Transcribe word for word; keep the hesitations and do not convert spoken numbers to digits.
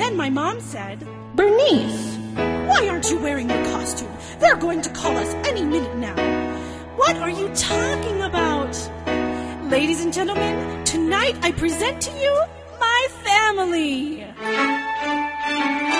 Then my mom said, Bernice! Why aren't you wearing your costume? They're going to call us any minute now. What are you talking about? Ladies and gentlemen, tonight I present to you my family.